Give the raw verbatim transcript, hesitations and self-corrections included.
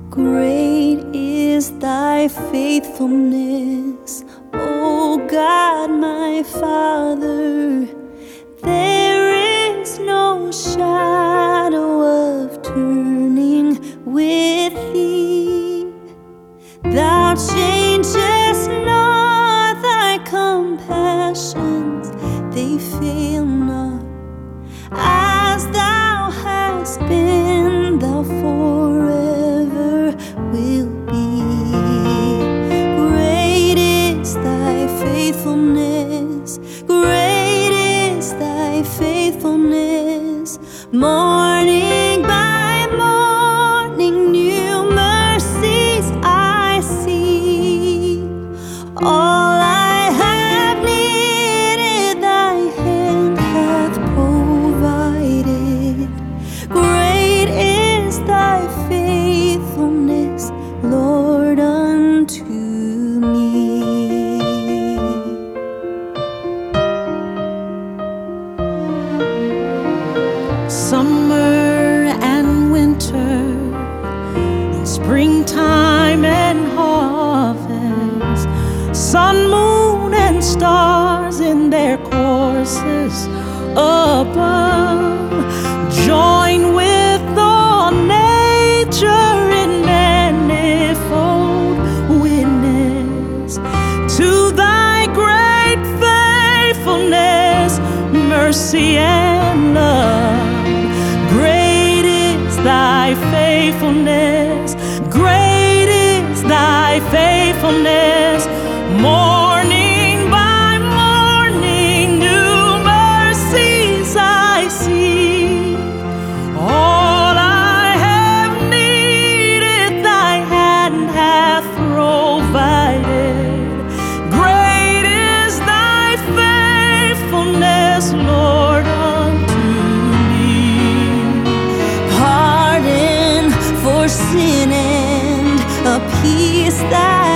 Great is thy faithfulness, O God my Father. There is no shadow of turning with thee. Thou changest not, thy compassions, they fail not. As thou hast been, thou forever will be. Great is thy faithfulness, great is thy faithfulness. Morning by morning, new mercies I see. All I have needed, thy hand hath provided. Great is thy faithfulness, Lord, unto me. Summer and winter, springtime and harvest, sun, moon, and stars in their courses above, join with all nature in manifold witness to thy great faithfulness, mercy, and love. Great is thy faithfulness, great is thy faithfulness. Morning by morning, new mercies I see. All I have needed, thy hand hath provided. Great is thy faithfulness, Lord, unto me. Pardon for sin and a peace that